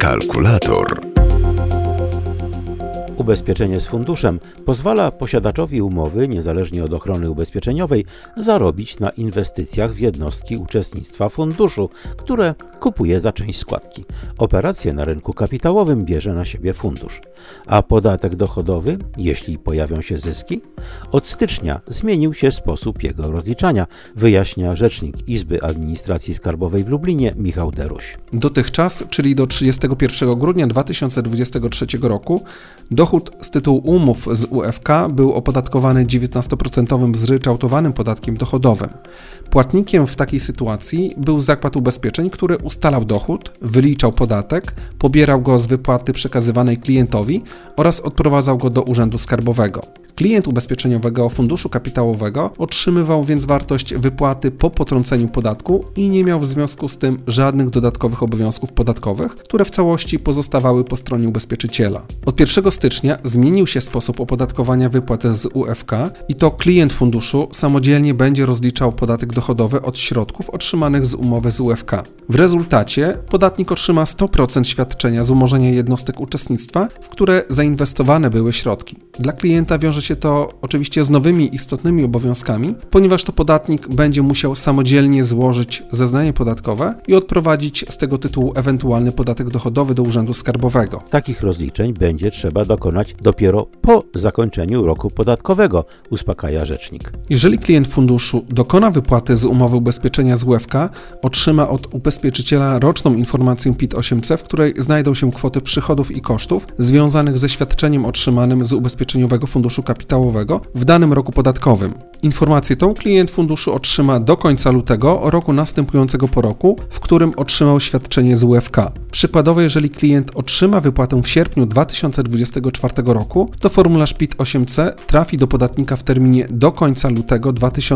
Kalkulator. Ubezpieczenie z funduszem pozwala posiadaczowi umowy, niezależnie od ochrony ubezpieczeniowej, zarobić na inwestycjach w jednostki uczestnictwa funduszu, które kupuje za część składki. Operacje na rynku kapitałowym bierze na siebie fundusz. A podatek dochodowy, jeśli pojawią się zyski? Od stycznia zmienił się sposób jego rozliczania, wyjaśnia rzecznik Izby Administracji Skarbowej w Lublinie Michał Deruś. Dotychczas, czyli do 31 grudnia 2023 roku, dochód z tytułu umów z UFK był opodatkowany 19% zryczałtowanym podatkiem dochodowym. Płatnikiem w takiej sytuacji był zakład ubezpieczeń, który ustalał dochód, wyliczał podatek, pobierał go z wypłaty przekazywanej klientowi oraz odprowadzał go do Urzędu Skarbowego. Klient ubezpieczeniowego funduszu kapitałowego otrzymywał więc wartość wypłaty po potrąceniu podatku i nie miał w związku z tym żadnych dodatkowych obowiązków podatkowych, które w całości pozostawały po stronie ubezpieczyciela. Od 1 stycznia zmienił się sposób opodatkowania wypłat z UFK i to klient funduszu samodzielnie będzie rozliczał podatek dochodowy od środków otrzymanych z umowy z UFK. W rezultacie podatnik otrzyma 100% świadczenia z umorzenia jednostek uczestnictwa, w które zainwestowane były środki. Dla klienta wiąże się to oczywiście z nowymi istotnymi obowiązkami, ponieważ to podatnik będzie musiał samodzielnie złożyć zeznanie podatkowe i odprowadzić z tego tytułu ewentualny podatek dochodowy do Urzędu Skarbowego. Takich rozliczeń będzie trzeba dokonać dopiero po zakończeniu roku podatkowego, uspokaja rzecznik. Jeżeli klient funduszu dokona wypłaty z umowy ubezpieczenia z UFK, otrzyma od ubezpieczyciela roczną informację PIT-8C, w której znajdą się kwoty przychodów i kosztów związanych ze świadczeniem otrzymanym z ubezpieczeniowego funduszu kapitałowego w danym roku podatkowym. Informację tą klient funduszu otrzyma do końca lutego roku następującego po roku, w którym otrzymał świadczenie z UFK. Przykładowo, jeżeli klient otrzyma wypłatę w sierpniu 2024 roku, to formularz PIT-8C trafi do podatnika w terminie do końca lutego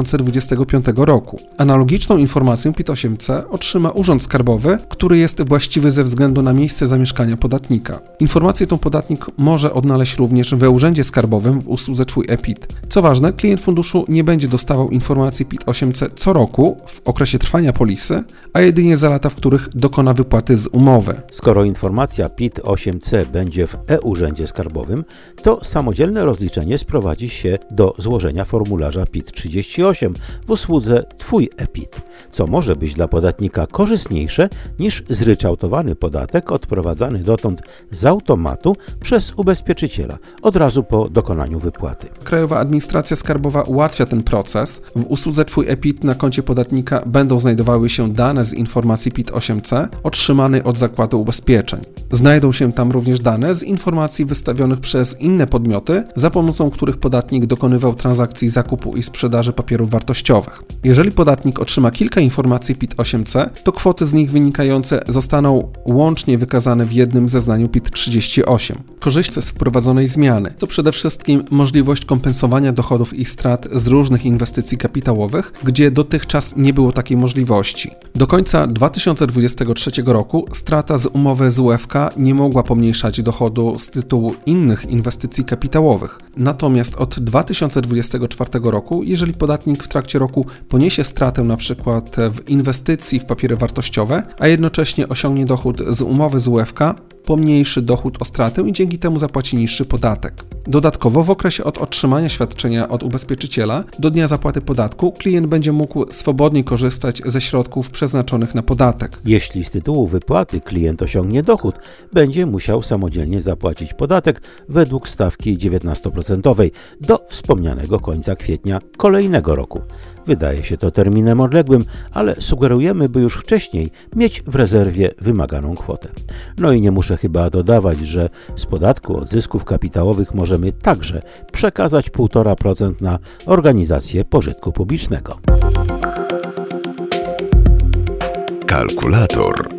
2025 roku. Analogiczną informację PIT-8C otrzyma Urząd Skarbowy, który jest właściwy ze względu na miejsce zamieszkania podatnika. Informację tą podatnik może odnaleźć również we Urzędzie Skarbowym w usłudze Twój e-PIT. Co ważne, klient funduszu nie będzie dostawał informacji PIT-8C co roku w okresie trwania polisy, a jedynie za lata, w których dokona wypłaty z umowy. Skoro informacja PIT-8C będzie w e-Urzędzie Skarbowym, to samodzielne rozliczenie sprowadzi się do złożenia formularza PIT-38 w usłudze Twój e-PIT, co może być dla podatnika korzystniejsze niż zryczałtowany podatek odprowadzany dotąd z automatu przez ubezpieczyciela od razu po dokonaniu wypłaty. Krajowa Administracja Skarbowa ułatwia ten proces. W usłudze Twój e-PIT na koncie podatnika będą znajdowały się dane z informacji PIT-8C otrzymanej od zakładu ubezpieczeń. Znajdą się tam również dane z informacji wystawionych przez inne podmioty, za pomocą których podatnik dokonywał transakcji zakupu i sprzedaży papierów wartościowych. Jeżeli podatnik otrzyma kilka informacji PIT-8C, to kwoty z nich wynikające zostaną łącznie wykazane w jednym zeznaniu PIT-38. Korzyści z wprowadzonej zmiany to przede wszystkim możliwość kompensowania dochodów i strat z różnych inwestycji kapitałowych, gdzie dotychczas nie było takiej możliwości. Do końca 2023 roku strata z umowy z UFK nie mogła pomniejszać dochodu z tytułu innych inwestycji kapitałowych. Natomiast od 2024 roku, jeżeli podatnik w trakcie roku poniesie stratę np. w inwestycji w papiery wartościowe, a jednocześnie osiągnie dochód z umowy z UFK, pomniejszy dochód o stratę i dzięki temu zapłaci niższy podatek. Dodatkowo w okresie od otrzymania świadczenia od ubezpieczyciela do dnia zapłaty podatku klient będzie mógł swobodnie korzystać ze środków przeznaczonych na podatek. Jeśli z tytułu wypłaty klient osiągnie dochód, będzie musiał samodzielnie zapłacić podatek według stawki 19% do wspomnianego końca kwietnia kolejnego roku. Wydaje się to terminem odległym, ale sugerujemy, by już wcześniej mieć w rezerwie wymaganą kwotę. No i nie muszę chyba dodawać, że z podatku od zysków kapitałowych możemy także przekazać 1,5% na organizację pożytku publicznego. Kalkulator.